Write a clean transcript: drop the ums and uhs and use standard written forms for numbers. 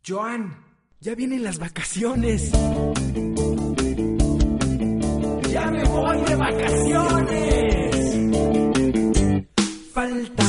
Joan, ya vienen las vacaciones. ¡Ya me voy de vacaciones! Falta